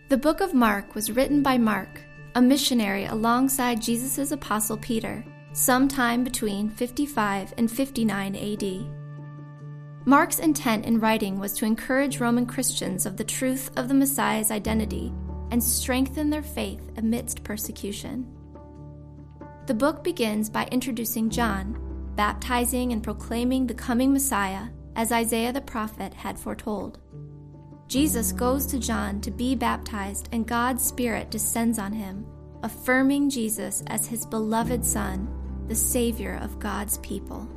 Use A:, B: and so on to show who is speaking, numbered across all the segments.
A: The book of Mark was written by Mark, a missionary alongside Jesus' apostle Peter, sometime between 55 and 59 AD. Mark's intent in writing was to encourage Roman Christians of the truth of the Messiah's identity and strengthen their faith amidst persecution. The book begins by introducing John, baptizing and proclaiming the coming Messiah, as Isaiah the prophet had foretold. Jesus goes to John to be baptized, and God's Spirit descends on him, affirming Jesus as his beloved Son, the Savior of God's people.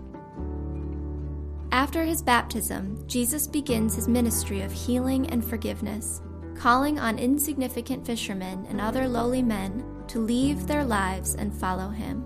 A: After his baptism, Jesus begins his ministry of healing and forgiveness, calling on insignificant fishermen and other lowly men to leave their lives and follow him.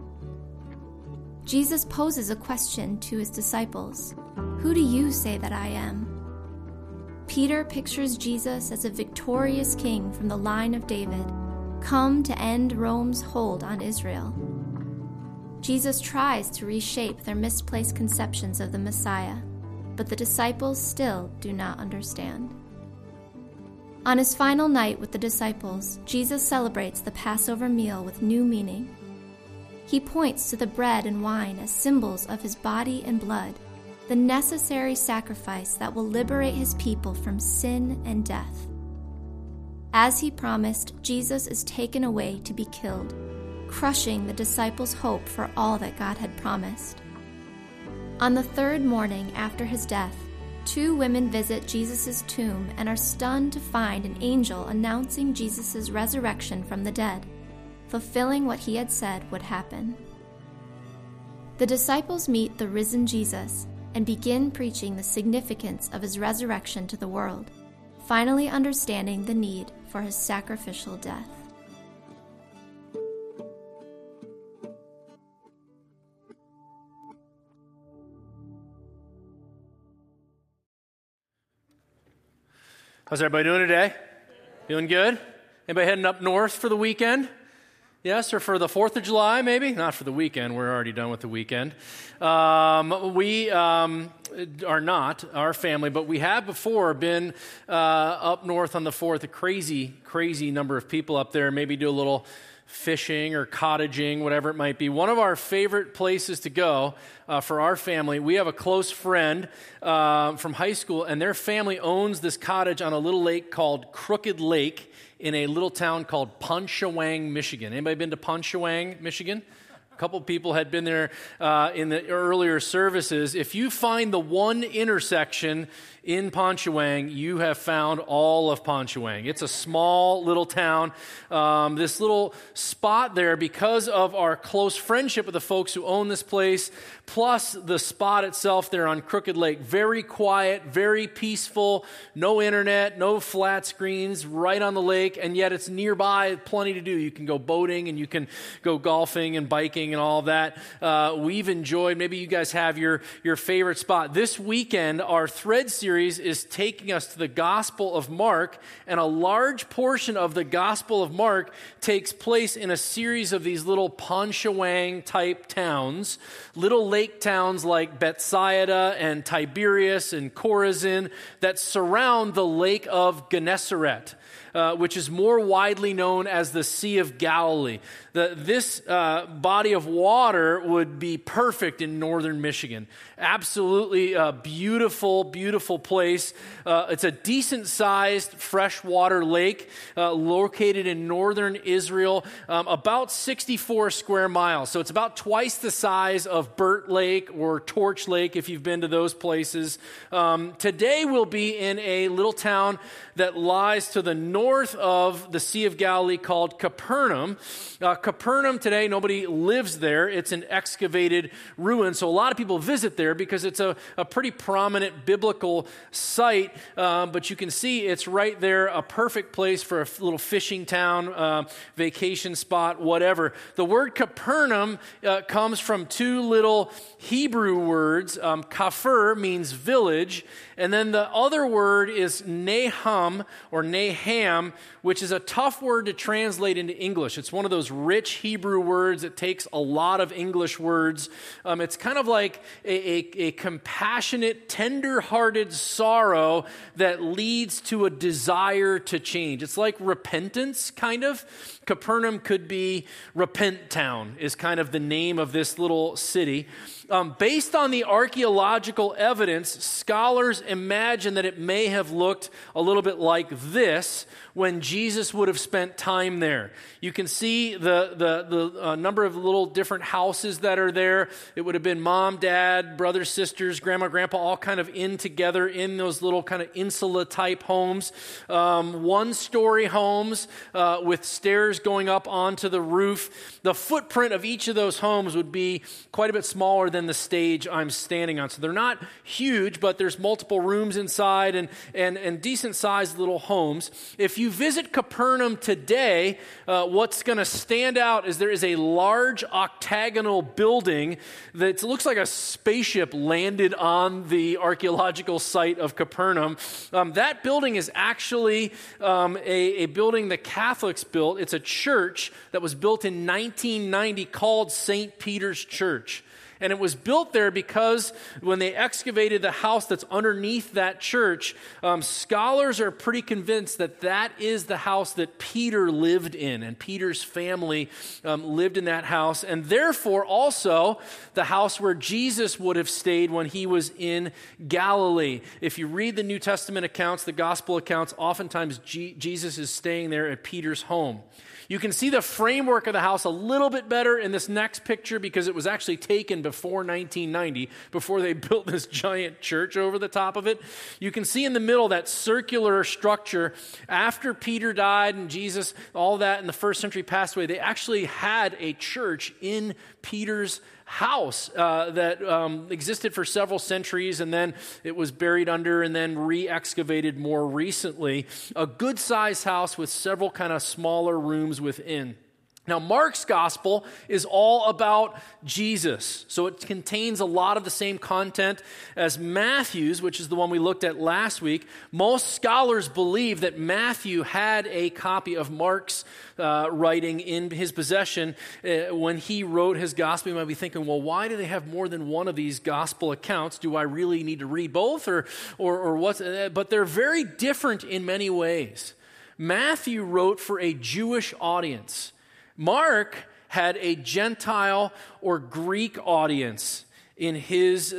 A: Jesus poses a question to his disciples: "Who do you say that I am?" Peter pictures Jesus as a victorious king from the line of David, come to end Rome's hold on Israel. Jesus tries to reshape their misplaced conceptions of the Messiah, but the disciples still do not understand. On his final night with the disciples, Jesus celebrates the Passover meal with new meaning. He points to the bread and wine as symbols of his body and blood, the necessary sacrifice that will liberate his people from sin and death. As he promised, Jesus is taken away to be killed, crushing the disciples' hope for all that God had promised. On the third morning after his death, 2 women visit Jesus' tomb and are stunned to find an angel announcing Jesus' resurrection from the dead, fulfilling what he had said would happen. The disciples meet the risen Jesus and begin preaching the significance of his resurrection to the world, finally understanding the need for his sacrificial death.
B: How's everybody doing today? Doing good? Anybody heading up north for the weekend? Yes, or for the 4th of July, maybe? Not for the weekend. We're already done with the weekend. We are not, our family, but we have before been up north on the 4th. A crazy number of people up there. Maybe do a little fishing or cottaging, whatever it might be. One of our favorite places to go for our family, we have a close friend from high school, and their family owns this cottage on a little lake called Crooked Lake in a little town called Ponchawang, Michigan. Anybody been to Ponchawang, Michigan? A couple people had been there in the earlier services. If you find the one intersection in Ponchawang, you have found all of Ponchawang. It's a small little town. This little spot there, because of our close friendship with the folks who own this place, plus the spot itself there on Crooked Lake, very quiet, very peaceful, no internet, no flat screens, right on the lake, and yet it's nearby, plenty to do. You can go boating and you can go golfing and biking and all of that. We've enjoyed, maybe you guys have your favorite spot. This weekend, our Thread series is taking us to the Gospel of Mark, and a large portion of the Gospel of Mark takes place in a series of these little Ponchawang-type towns, little lake towns like Bethsaida and Tiberias and Chorazin that surround the Lake of Gennesaret, which is more widely known as the Sea of Galilee. This body of water would be perfect in northern Michigan. Absolutely beautiful place. It's a decent-sized freshwater lake located in northern Israel, about 64 square miles. So it's about twice the size of Burt Lake or Torch Lake, if you've been to those places. Today we'll be in a little town that lies to the north of the Sea of Galilee called Capernaum. Capernaum today, nobody lives there. It's an excavated ruin, so a lot of people visit there because it's a pretty prominent biblical site, but you can see it's right there, a perfect place for a little fishing town, vacation spot, whatever. The word Capernaum comes from 2 little Hebrew words. Kafir means village, and then the other word is Nahum, or Naham, Bethlehem, which is a tough word to translate into English. It's one of those rich Hebrew words. It takes a lot of English words. It's kind of like a compassionate, tender-hearted sorrow that leads to a desire to change. It's like repentance, kind of. Capernaum could be Repent Town, is kind of the name of this little city. Based on the archaeological evidence, scholars imagine that it may have looked a little bit like this when Jesus would have spent time there. You can see the number of little different houses that are there. It would have been mom, dad, brothers, sisters, grandma, grandpa, all kind of in together in those little kind of insula-type homes. One-story homes with stairs going up onto the roof. The footprint of each of those homes would be quite a bit smaller than the stage I'm standing on. So they're not huge, but there's multiple rooms inside and decent-sized little homes. If you visit Capernaum today, what's going to stand out is there is a large octagonal building that looks like a spaceship landed on the archaeological site of Capernaum. That building is actually a building the Catholics built. It's a church that was built in 1990 called St. Peter's Church. And it was built there because when they excavated the house that's underneath that church, scholars are pretty convinced that that is the house that Peter lived in, and Peter's family lived in that house, and therefore also the house where Jesus would have stayed when he was in Galilee. If you read the New Testament accounts, the gospel accounts, oftentimes Jesus is staying there at Peter's home. You can see the framework of the house a little bit better in this next picture because it was actually taken before 1990, before they built this giant church over the top of it. You can see in the middle that circular structure. After Peter died and Jesus, all that in the first century passed away, they actually had a church in Peter's house that existed for several centuries, and then it was buried under and then re-excavated more recently. A good-sized house with several kind of smaller rooms within. Now, Mark's gospel is all about Jesus, so it contains a lot of the same content as Matthew's, which is the one we looked at last week. Most scholars believe that Matthew had a copy of Mark's writing in his possession when he wrote his gospel. You might be thinking, well, why do they have more than one of these gospel accounts? Do I really need to read both, or what's? But they're very different in many ways. Matthew wrote for a Jewish audience. Mark had a Gentile or Greek audience in his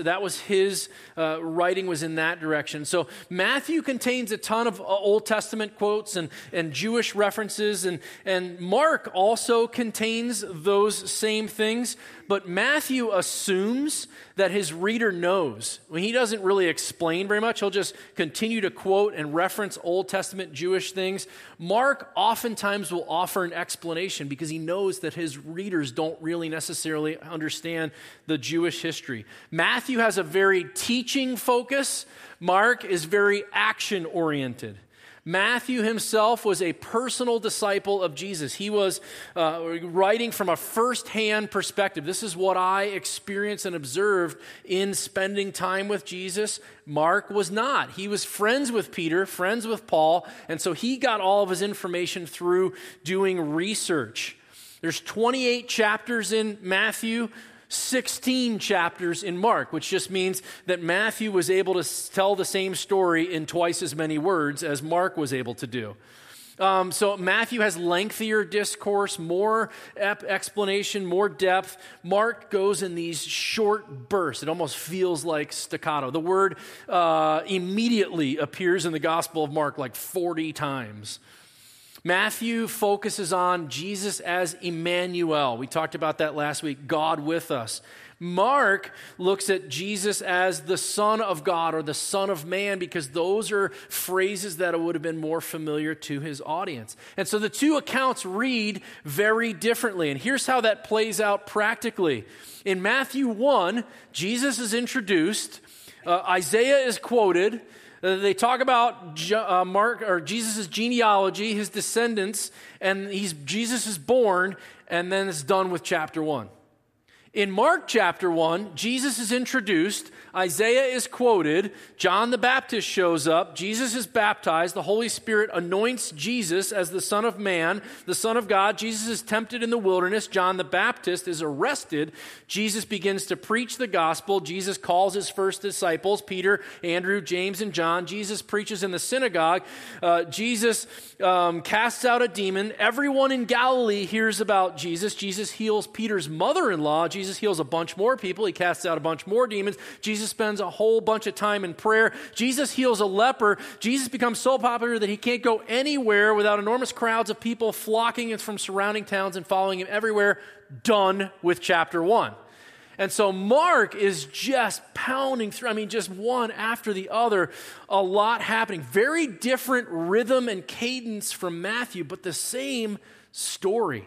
B: writing was in that direction. So Matthew contains a ton of Old Testament quotes and Jewish references, and Mark also contains those same things, but Matthew assumes that his reader knows. When he doesn't really explain very much, he'll just continue to quote and reference Old Testament Jewish things. Mark oftentimes will offer an explanation because he knows that his readers don't really necessarily understand the Jewish history. Matthew has a very teaching focus. Mark is very action-oriented. Matthew himself was a personal disciple of Jesus. He was writing from a first-hand perspective. This is what I experienced and observed in spending time with Jesus. Mark was not. He was friends with Peter, friends with Paul, and so he got all of his information through doing research. There's 28 chapters in Matthew, 16 chapters in Mark, which just means that Matthew was able to tell the same story in twice as many words as Mark was able to do. So Matthew has lengthier discourse, more explanation, more depth. Mark goes in these short bursts. It almost feels like staccato. The word immediately appears in the Gospel of Mark like 40 times. Matthew focuses on Jesus as Emmanuel. We talked about that last week, God with us. Mark looks at Jesus as the Son of God or the Son of Man because those are phrases that would have been more familiar to his audience. And so the two accounts read very differently. And here's how that plays out practically. In Matthew 1, Jesus is introduced. Isaiah is quoted. They talk about Mark or Jesus' genealogy, his descendants, and Jesus is born, and then it's done with chapter 1. In Mark chapter 1, Jesus is introduced, Isaiah is quoted, John the Baptist shows up, Jesus is baptized, the Holy Spirit anoints Jesus as the Son of Man, the Son of God. Jesus is tempted in the wilderness. John the Baptist is arrested. Jesus begins to preach the gospel. Jesus calls his first disciples, Peter, Andrew, James, and John. Jesus preaches in the synagogue. Jesus casts out a demon. Everyone in Galilee hears about Jesus. Jesus heals Peter's mother-in-law. Jesus heals a bunch more people. He casts out a bunch more demons. Jesus spends a whole bunch of time in prayer. Jesus heals a leper. Jesus becomes so popular that he can't go anywhere without enormous crowds of people flocking from surrounding towns and following him everywhere. Done with chapter 1. And so Mark is just pounding through, just one after the other, a lot happening. Very different rhythm and cadence from Matthew, but the same story.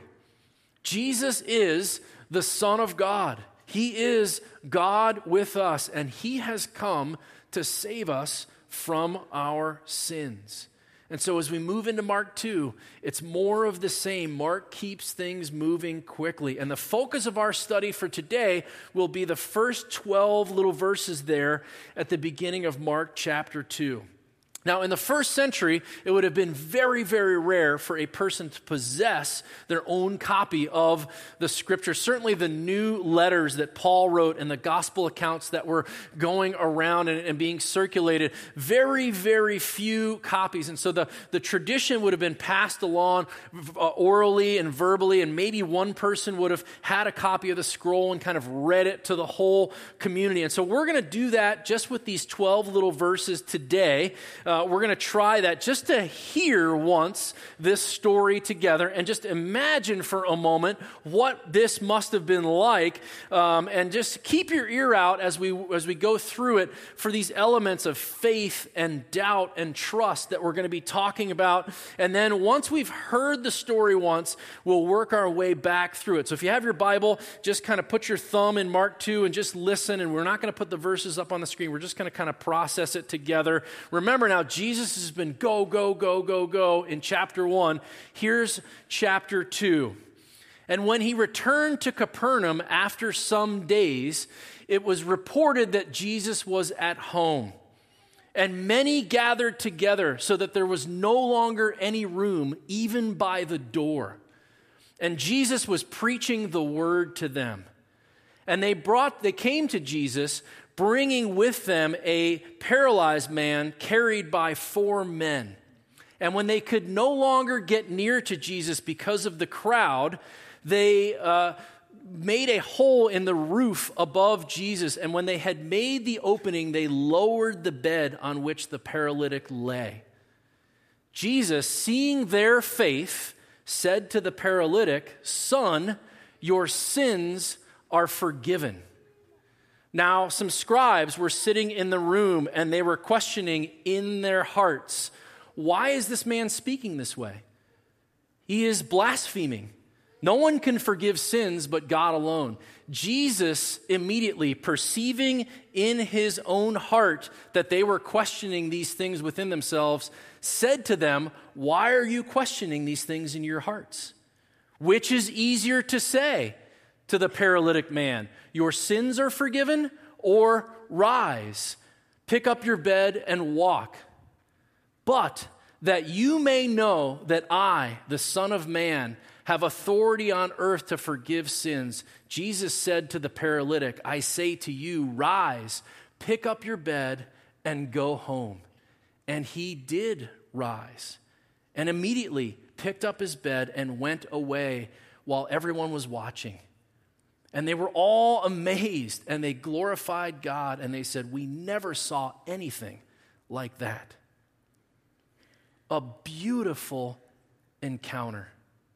B: Jesus is the Son of God. He is God with us, and he has come to save us from our sins. And so as we move into Mark 2, it's more of the same. Mark keeps things moving quickly. And the focus of our study for today will be the first 12 little verses there at the beginning of Mark chapter 2. Now, in the first century, it would have been very, very rare for a person to possess their own copy of the Scripture. Certainly the new letters that Paul wrote and the gospel accounts that were going around and being circulated, very, very few copies. And so the tradition would have been passed along orally and verbally, and maybe one person would have had a copy of the scroll and kind of read it to the whole community. And so we're going to do that just with these 12 little verses today. We're going to try that just to hear once this story together and just imagine for a moment what this must have been like, and just keep your ear out as we go through it for these elements of faith and doubt and trust that we're going to be talking about. And then once we've heard the story once, we'll work our way back through it. So if you have your Bible, just kind of put your thumb in Mark 2 and just listen, and we're not going to put the verses up on the screen. We're just going to kind of process it together. Remember now, Jesus has been go in chapter 1. Here's chapter 2. And when he returned to Capernaum after some days, it was reported that Jesus was at home. And many gathered together so that there was no longer any room, even by the door. And Jesus was preaching the word to them. And they came to Jesus, bringing with them a paralyzed man carried by 4 men. And when they could no longer get near to Jesus because of the crowd, they made a hole in the roof above Jesus. And when they had made the opening, they lowered the bed on which the paralytic lay. Jesus, seeing their faith, said to the paralytic, "Son, your sins are forgiven." Now, some scribes were sitting in the room, and they were questioning in their hearts, "Why is this man speaking this way? He is blaspheming. No one can forgive sins but God alone." Jesus, immediately perceiving in his own heart that they were questioning these things within themselves, said to them, "Why are you questioning these things in your hearts? Which is easier to say to the paralytic man, 'Your sins are forgiven,' or 'Rise, pick up your bed and walk'? But that you may know that I, the Son of Man, have authority on earth to forgive sins," Jesus said to the paralytic, "I say to you, rise, pick up your bed and go home." And he did rise, and immediately picked up his bed and went away while everyone was watching. And they were all amazed, and they glorified God, and they said, "We never saw anything like that." A beautiful encounter.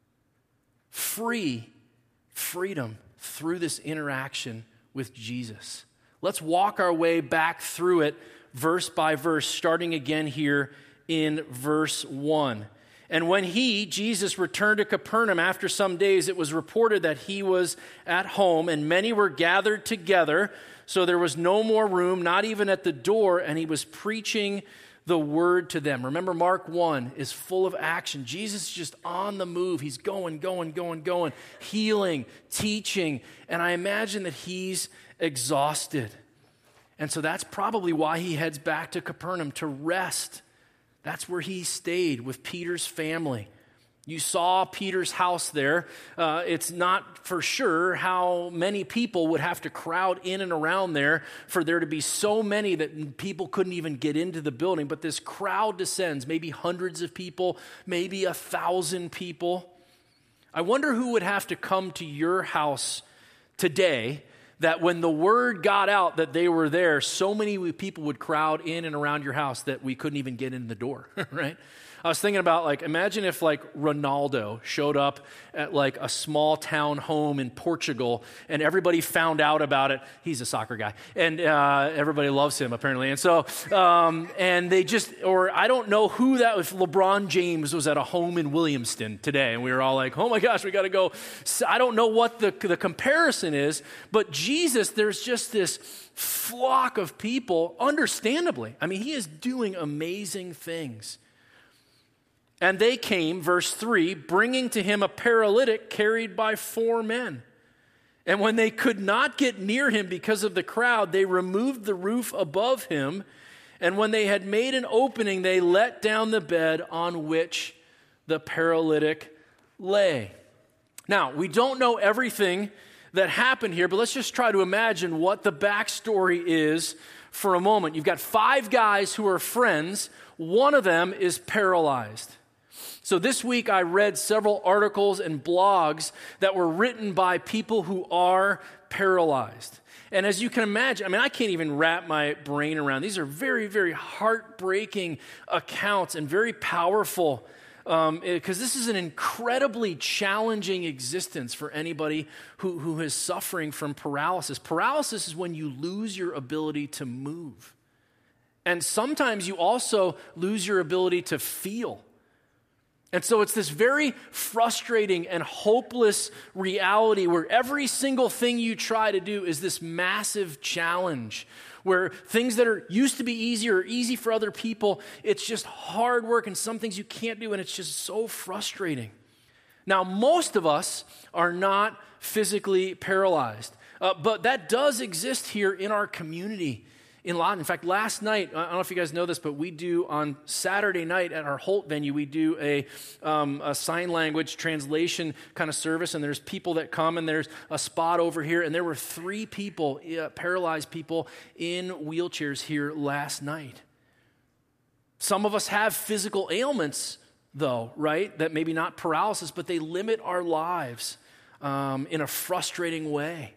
B: Freedom through this interaction with Jesus. Let's walk our way back through it verse by verse, starting again here in verse 1. And when Jesus, returned to Capernaum after some days, it was reported that he was at home, and many were gathered together, so there was no more room, not even at the door, and he was preaching the word to them. Remember, Mark 1 is full of action. Jesus is just on the move. He's going, healing, teaching. And I imagine that he's exhausted. And so that's probably why he heads back to Capernaum to rest. That's where he stayed with Peter's family. You saw Peter's house there. It's not for sure how many people would have to crowd in and around there for there to be so many that people couldn't even get into the building. But this crowd descends, maybe hundreds of people, maybe 1,000 people. I wonder who would have to come to your house today that when the word got out that they were there, so many people would crowd in and around your house that we couldn't even get in the door, right? I was thinking about, imagine if, Ronaldo showed up at, a small town home in Portugal, and everybody found out about it. He's a soccer guy, and everybody loves him, apparently. And so, and they just, or I don't know who that was, if LeBron James was at a home in Williamston today, and we were all like, oh my gosh, we got to go. I don't know what the comparison is, but Jesus, there's just this flock of people, understandably. I mean, he is doing amazing things. And they came, verse 3, bringing to him a paralytic carried by 4 men. And when they could not get near him because of the crowd, they removed the roof above him. And when they had made an opening, they let down the bed on which the paralytic lay. Now, we don't know everything that happened here, but let's just try to imagine what the backstory is for a moment. You've got 5 guys who are friends. One of them is paralyzed. So this week I read several articles and blogs that were written by people who are paralyzed. And as you can imagine, I can't even wrap my brain around. These are very, very heartbreaking accounts and very powerful because this is an incredibly challenging existence for anybody who is suffering from paralysis. Paralysis is when you lose your ability to move. And sometimes you also lose your ability to feel. And so it's this very frustrating and hopeless reality where every single thing you try to do is this massive challenge, where things that are used to be easy or easy for other people, it's just hard work, and some things you can't do, and it's just so frustrating. Now, most of us are not physically paralyzed, but that does exist here in our community. In Lawton. In fact, last night, I don't know if you guys know this, but we do on Saturday night at our Holt venue, we do a sign language translation kind of service, and there's people that come, and there's a spot over here, and there were 3 people, paralyzed people in wheelchairs here last night. Some of us have physical ailments, though, right, that maybe not paralysis, but they limit our lives in a frustrating way.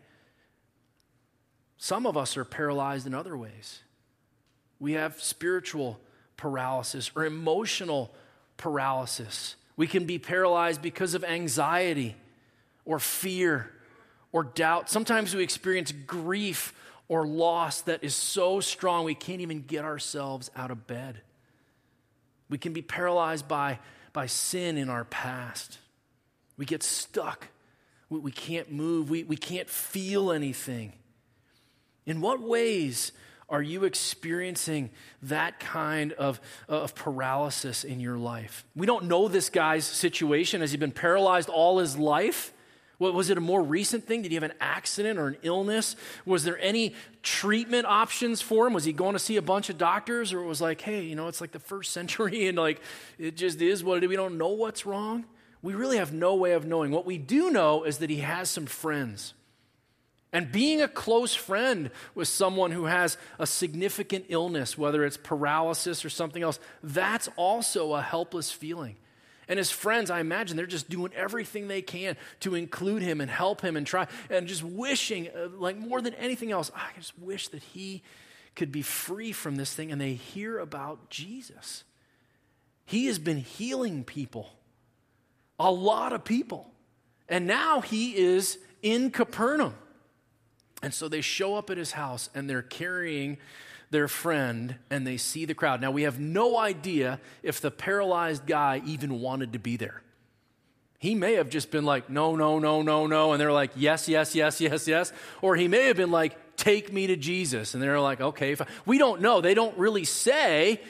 B: Some of us are paralyzed in other ways. We have spiritual paralysis or emotional paralysis. We can be paralyzed because of anxiety or fear or doubt. Sometimes we experience grief or loss that is so strong we can't even get ourselves out of bed. We can be paralyzed by sin in our past. We get stuck. We can't move. We can't feel anything. In what ways are you experiencing that kind of paralysis in your life? We don't know this guy's situation. Has he been paralyzed all his life? Was it a more recent thing? Did he have an accident or an illness? Was there any treatment options for him? Was he going to see a bunch of doctors? Or it was like, hey, it's like the first century and it just is what it is. We don't know what's wrong. We really have no way of knowing. What we do know is that he has some friends. And being a close friend with someone who has a significant illness, whether it's paralysis or something else, that's also a helpless feeling. And his friends, I imagine, they're just doing everything they can to include him and help him and try, and just wishing, more than anything else, I just wish that he could be free from this thing. And they hear about Jesus. He has been healing people, a lot of people. And now he is in Capernaum. And so they show up at his house, and they're carrying their friend, and they see the crowd. Now, we have no idea if the paralyzed guy even wanted to be there. He may have just been like, no, no, no, no, no, and they're like, yes, yes, yes, yes, yes. Or he may have been like, take me to Jesus. And they're like, okay, fine. We don't know. They don't really say.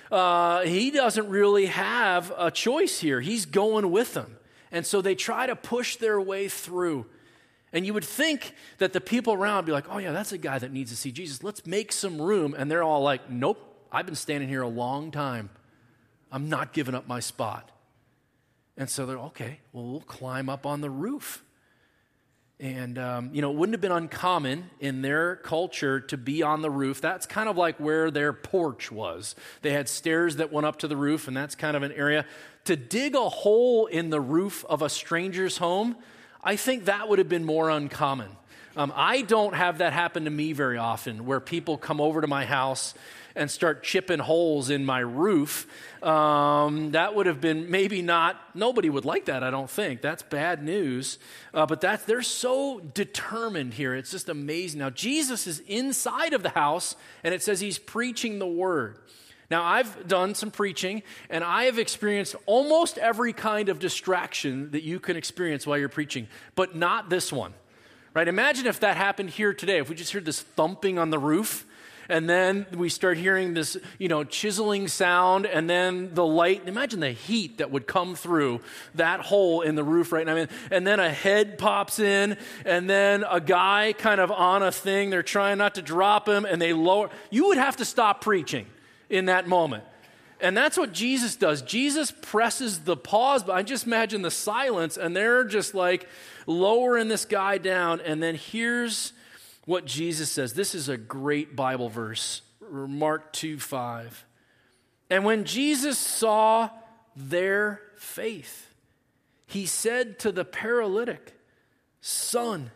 B: he doesn't really have a choice here. He's going with them. And so they try to push their way through. And you would think that the people around would be like, oh yeah, that's a guy that needs to see Jesus. Let's make some room. And they're all like, nope, I've been standing here a long time. I'm not giving up my spot. And so they're, okay, well, we'll climb up on the roof. And, it wouldn't have been uncommon in their culture to be on the roof. That's kind of like where their porch was. They had stairs that went up to the roof, and that's kind of an area. To dig a hole in the roof of a stranger's home, I think that would have been more uncommon. I don't have that happen to me very often, where people come over to my house and start chipping holes in my roof. That would have been maybe not, nobody would like that, I don't think. That's bad news. But they're so determined here. It's just amazing. Now, Jesus is inside of the house, and it says he's preaching the word. Now, I've done some preaching, and I have experienced almost every kind of distraction that you can experience while you're preaching, but not this one. Right? Imagine if that happened here today, if we just heard this thumping on the roof, and then we start hearing this, chiseling sound, and then the light. Imagine the heat that would come through that hole in the roof right now. And then a head pops in, and then a guy kind of on a thing. They're trying not to drop him, and they lower. You would have to stop preaching in that moment. And that's what Jesus does. Jesus presses the pause button. I just imagine the silence, and they're just like lowering this guy down. And then here's what Jesus says. This is a great Bible verse, Mark 2:5. And when Jesus saw their faith, he said to the paralytic, son.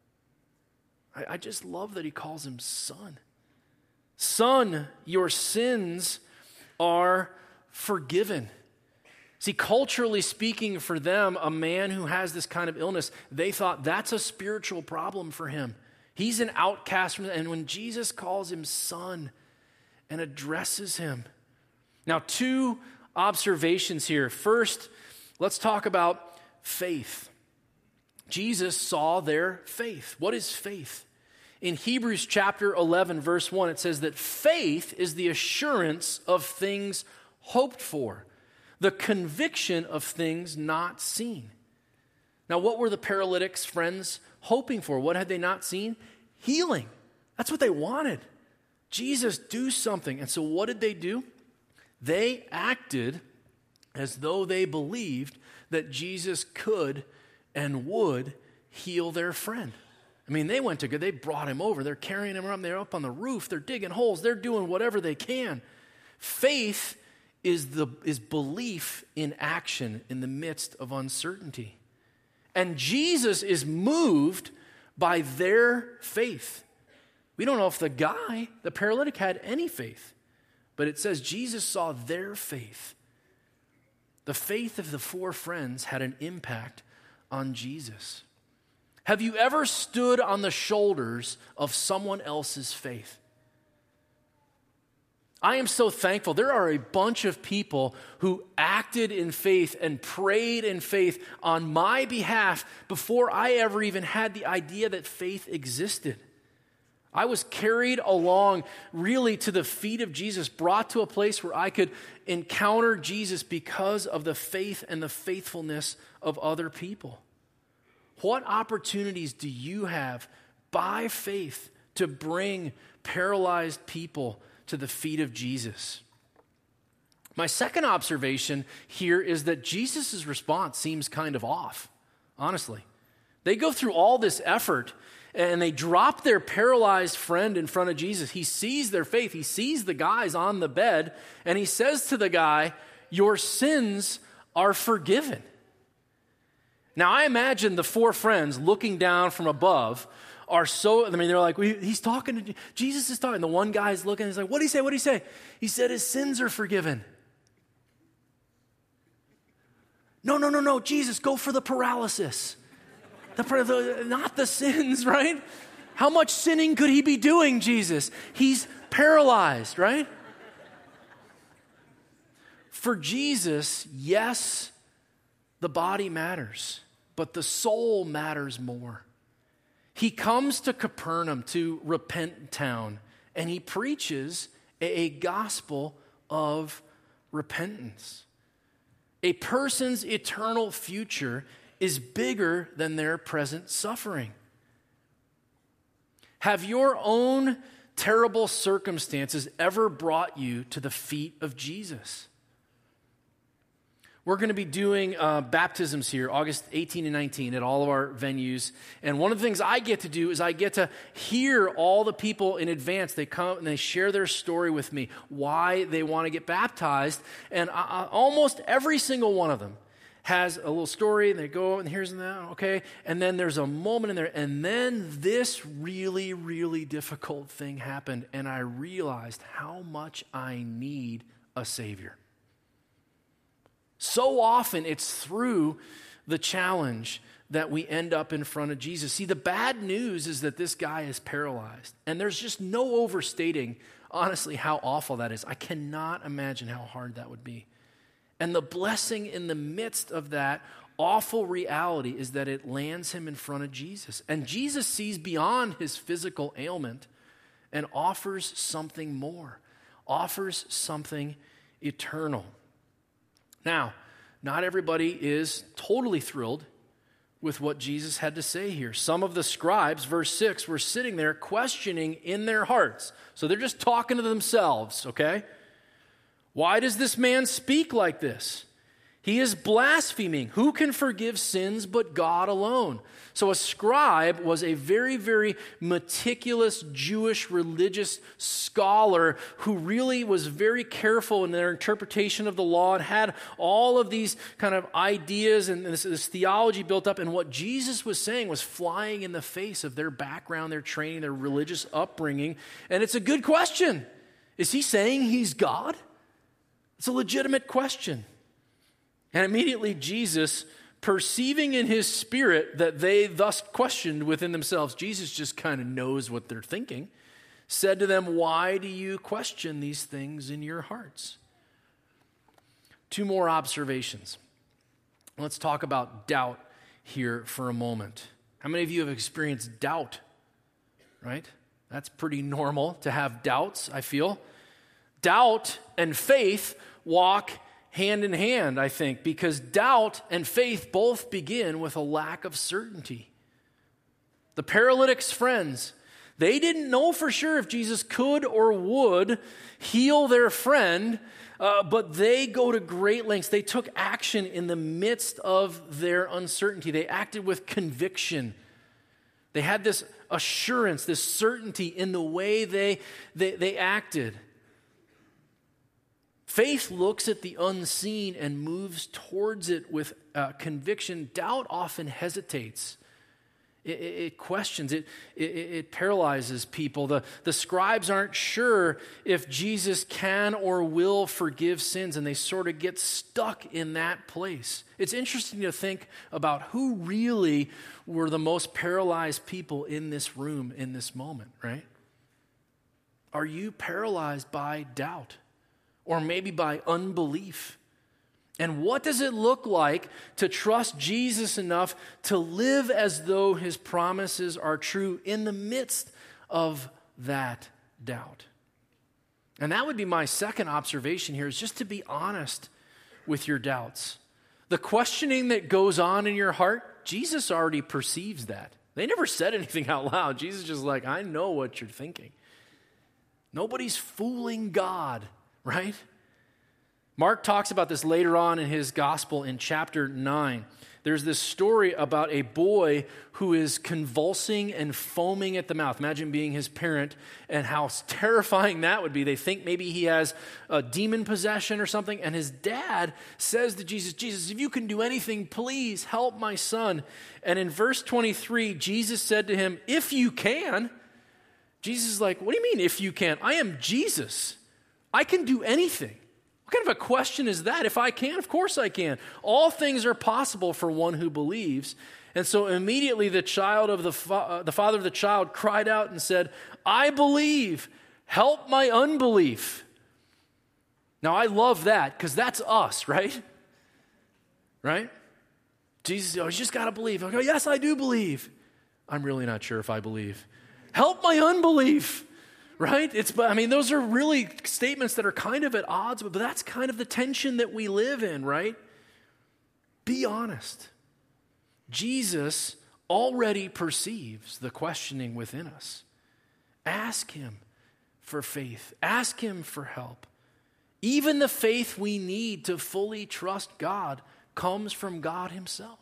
B: I just love that he calls him son. Son, your sins are forgiven. See, culturally speaking for them, a man who has this kind of illness, they thought that's a spiritual problem for him. He's an outcast from them. And when Jesus calls him son and addresses him. Now, two observations here. First, let's talk about faith. Jesus saw their faith. What is faith? In Hebrews chapter 11, verse 1, it says that faith is the assurance of things hoped for, the conviction of things not seen. Now, what were the paralytic's friends hoping for? What had they not seen? Healing. That's what they wanted. Jesus, do something. And so what did they do? They acted as though they believed that Jesus could and would heal their friend. I mean, they went to God. They brought him over. They're carrying him around. They're up on the roof. They're digging holes. They're doing whatever they can. Faith is belief in action in the midst of uncertainty. And Jesus is moved by their faith. We don't know if the paralytic, had any faith. But it says Jesus saw their faith. The faith of the four friends had an impact on Jesus. Have you ever stood on the shoulders of someone else's faith? I am so thankful. There are a bunch of people who acted in faith and prayed in faith on my behalf before I ever even had the idea that faith existed. I was carried along really to the feet of Jesus, brought to a place where I could encounter Jesus because of the faith and the faithfulness of other people. What opportunities do you have by faith to bring paralyzed people to the feet of Jesus? My second observation here is that Jesus' response seems kind of off, honestly. They go through all this effort and they drop their paralyzed friend in front of Jesus. He sees their faith. He sees the guys on the bed and he says to the guy, "Your sins are forgiven." Now, I imagine the four friends looking down from above they're like, he's talking to, Jesus is talking. The one guy's looking, he's like, what did he say? What did he say? He said his sins are forgiven. No, Jesus, go for the paralysis. Not the sins, right? How much sinning could he be doing, Jesus? He's paralyzed, right? For Jesus, yes, the body matters, but the soul matters more. He comes to Capernaum, to repent town, and he preaches a gospel of repentance. A person's eternal future is bigger than their present suffering. Have your own terrible circumstances ever brought you to the feet of Jesus? We're going to be doing baptisms here, August 18 and 19 at all of our venues. And one of the things I get to do is I get to hear all the people in advance. They come and they share their story with me, why they want to get baptized. And almost every single one of them has a little story, and they go, and here's that, okay? And then there's a moment in there, and then this really, really difficult thing happened, and I realized how much I need a Savior. So often it's through the challenge that we end up in front of Jesus. See, the bad news is that this guy is paralyzed, and there's just no overstating, honestly, how awful that is. I cannot imagine how hard that would be. And the blessing in the midst of that awful reality is that it lands him in front of Jesus. And Jesus sees beyond his physical ailment and offers something more, offers something eternal. Now, not everybody is totally thrilled with what Jesus had to say here. Some of the scribes, verse 6, were sitting there questioning in their hearts. So they're just talking to themselves, okay? Why does this man speak like this? He is blaspheming. Who can forgive sins but God alone? So a scribe was a very, very meticulous Jewish religious scholar who really was very careful in their interpretation of the law and had all of these kind of ideas and this theology built up. And what Jesus was saying was flying in the face of their background, their training, their religious upbringing. And it's a good question. Is he saying he's God? It's a legitimate question. And immediately Jesus, perceiving in his spirit that they thus questioned within themselves, Jesus just kind of knows what they're thinking, said to them, "Why do you question these things in your hearts?" Two more observations. Let's talk about doubt here for a moment. How many of you have experienced doubt? Right? That's pretty normal to have doubts, I feel. Doubt and faith walk hand in hand, I think, because doubt and faith both begin with a lack of certainty. The paralytic's friends, they didn't know for sure if Jesus could or would heal their friend, but they go to great lengths. They took action in the midst of their uncertainty. They acted with conviction. They had this assurance, this certainty in the way they acted. Faith looks at the unseen and moves towards it with conviction. Doubt often hesitates. It questions. It paralyzes people. The scribes aren't sure if Jesus can or will forgive sins, and they sort of get stuck in that place. It's interesting to think about who really were the most paralyzed people in this room in this moment, right? Are you paralyzed by doubt? Or maybe by unbelief? And what does it look like to trust Jesus enough to live as though his promises are true in the midst of that doubt? And that would be my second observation here, is just to be honest with your doubts. The questioning that goes on in your heart, Jesus already perceives that. They never said anything out loud. Jesus is just like, I know what you're thinking. Nobody's fooling God. Right? Mark talks about this later on in his gospel in chapter 9. There's this story about a boy who is convulsing and foaming at the mouth. Imagine being his parent and how terrifying that would be. They think maybe he has a demon possession or something. And his dad says to Jesus, "Jesus, if you can do anything, please help my son." And in verse 23, Jesus said to him, "If you can." Jesus is like, "What do you mean if you can? I am Jesus. I can do anything." What kind of a question is that? If I can, of course I can. All things are possible for one who believes. And so immediately the father of the child cried out and said, "I believe, help my unbelief." Now I love that because that's us, right? Right? Jesus, you just got to believe. I go, yes, I do believe. I'm really not sure if I believe. Help my unbelief. right? Those are really statements that are kind of at odds, but that's kind of the tension that we live in, right? Be honest. Jesus already perceives the questioning within us. Ask him for faith. Ask him for help. Even the faith we need to fully trust God comes from God himself.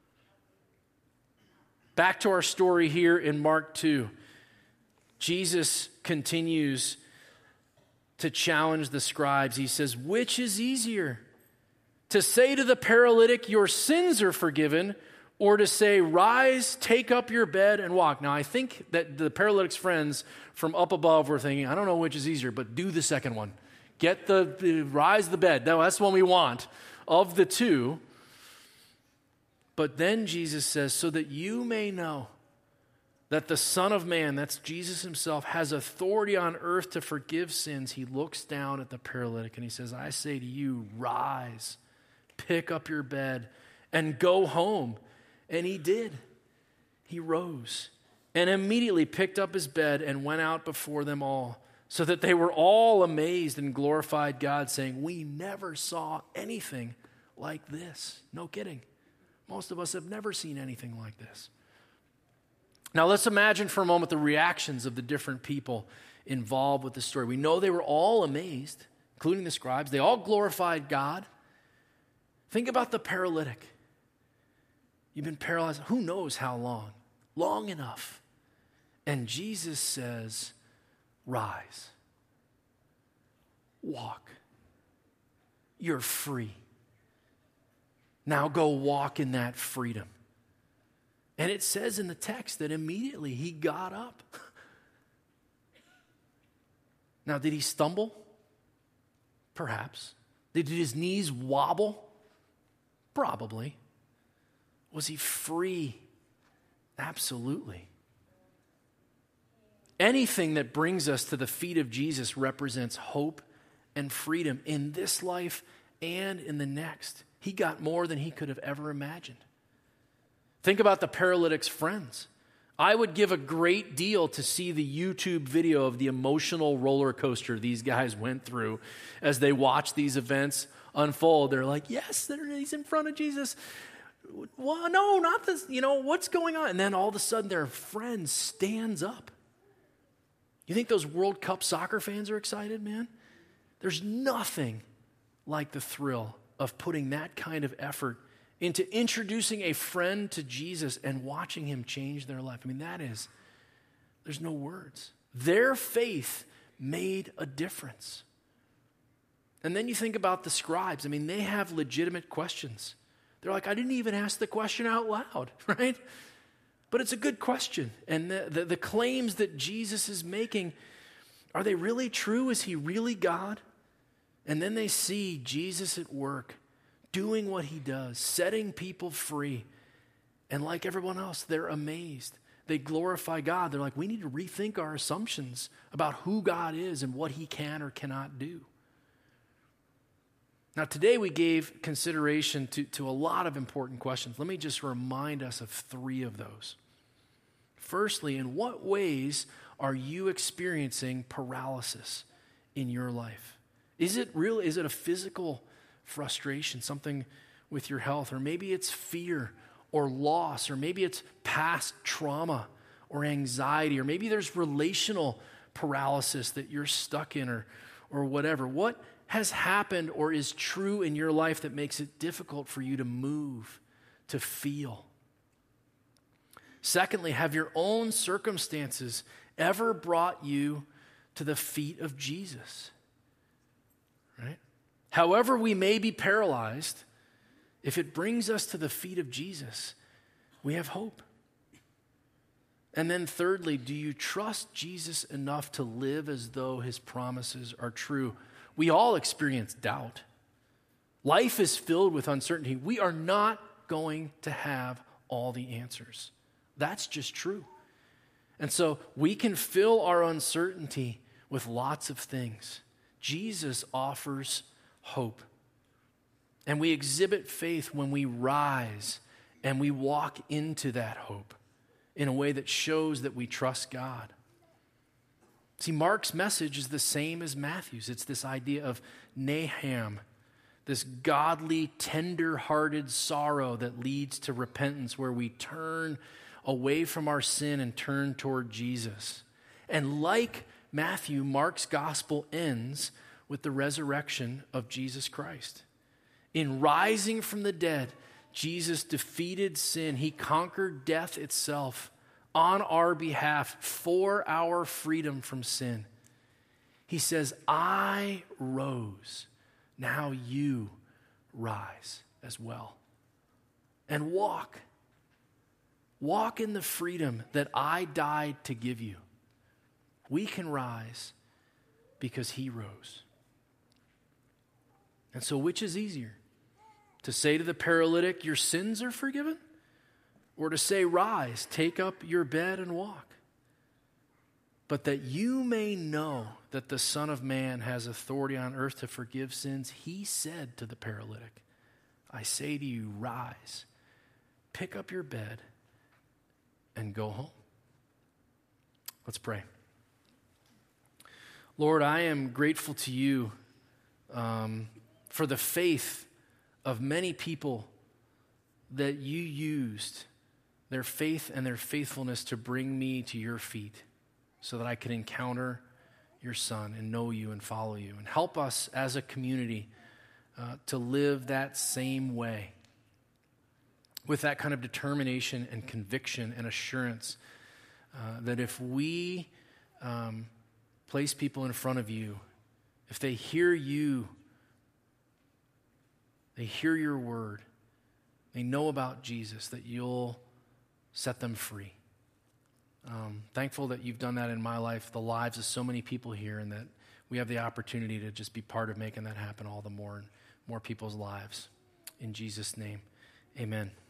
B: Back to our story here in Mark 2. Jesus continues to challenge the scribes. He says, which is easier? To say to the paralytic, your sins are forgiven, or to say, rise, take up your bed, and walk. Now, I think that the paralytic's friends from up above were thinking, I don't know which is easier, but do the second one. Get the rise the bed. No, that's the one we want of the two. But then Jesus says, so that you may know that the Son of Man, that's Jesus himself, has authority on earth to forgive sins. He looks down at the paralytic and he says, I say to you, rise, pick up your bed, and go home. And he did. He rose and immediately picked up his bed and went out before them all, so that they were all amazed and glorified God, saying, we never saw anything like this. No kidding. Most of us have never seen anything like this. Now let's imagine for a moment the reactions of the different people involved with the story. We know they were all amazed, including the scribes. They all glorified God. Think about the paralytic. You've been paralyzed who knows how long? Long enough. And Jesus says, rise. Walk. You're free. Now go walk in that freedom. And it says in the text that immediately he got up. Now, did he stumble? Perhaps. Did his knees wobble? Probably. Was he free? Absolutely. Anything that brings us to the feet of Jesus represents hope and freedom in this life and in the next. He got more than he could have ever imagined. Think about the paralytic's friends. I would give a great deal to see the YouTube video of the emotional roller coaster these guys went through as they watched these events unfold. They're like, yes, he's in front of Jesus. Well, no, not this. What's going on? And then all of a sudden their friend stands up. You think those World Cup soccer fans are excited, man? There's nothing like the thrill of putting that kind of effort into introducing a friend to Jesus and watching him change their life. There's no words. Their faith made a difference. And then you think about the scribes. They have legitimate questions. They're like, I didn't even ask the question out loud, right? But it's a good question. And the claims that Jesus is making, are they really true? Is he really God? And then they see Jesus at work, doing what he does, setting people free. And like everyone else, they're amazed. They glorify God. They're like, we need to rethink our assumptions about who God is and what he can or cannot do. Now, today we gave consideration to a lot of important questions. Let me just remind us of 3 of those. Firstly, in what ways are you experiencing paralysis in your life? Is it a physical frustration, something with your health? Or maybe it's fear or loss, or maybe it's past trauma or anxiety, or maybe there's relational paralysis that you're stuck in, or whatever. What has happened or is true in your life that makes it difficult for you to move, to feel? Secondly, have your own circumstances ever brought you to the feet of Jesus? Right? However we may be paralyzed, if it brings us to the feet of Jesus, we have hope. And then thirdly, do you trust Jesus enough to live as though his promises are true? We all experience doubt. Life is filled with uncertainty. We are not going to have all the answers. That's just true. And so we can fill our uncertainty with lots of things. Jesus offers hope. And we exhibit faith when we rise and we walk into that hope in a way that shows that we trust God. See, Mark's message is the same as Matthew's. It's this idea of Naham, this godly, tender-hearted sorrow that leads to repentance, where we turn away from our sin and turn toward Jesus. And like Matthew, Mark's gospel ends with the resurrection of Jesus Christ. In rising from the dead, Jesus defeated sin. He conquered death itself on our behalf for our freedom from sin. He says, I rose. Now you rise as well. And walk. Walk in the freedom that I died to give you. We can rise because he rose. And so which is easier? To say to the paralytic, your sins are forgiven? Or to say, rise, take up your bed and walk? But that you may know that the Son of Man has authority on earth to forgive sins, he said to the paralytic, I say to you, rise, pick up your bed, and go home. Let's pray. Lord, I am grateful to you for the faith of many people that you used, their faith and their faithfulness to bring me to your feet so that I could encounter your Son and know you and follow you. And help us as a community to live that same way, with that kind of determination and conviction and assurance that if we place people in front of you, if they hear you, they hear your word, they know about Jesus, that you'll set them free. Thankful that you've done that in my life, the lives of so many people here, and that we have the opportunity to just be part of making that happen all the more in more people's lives. In Jesus' name, amen.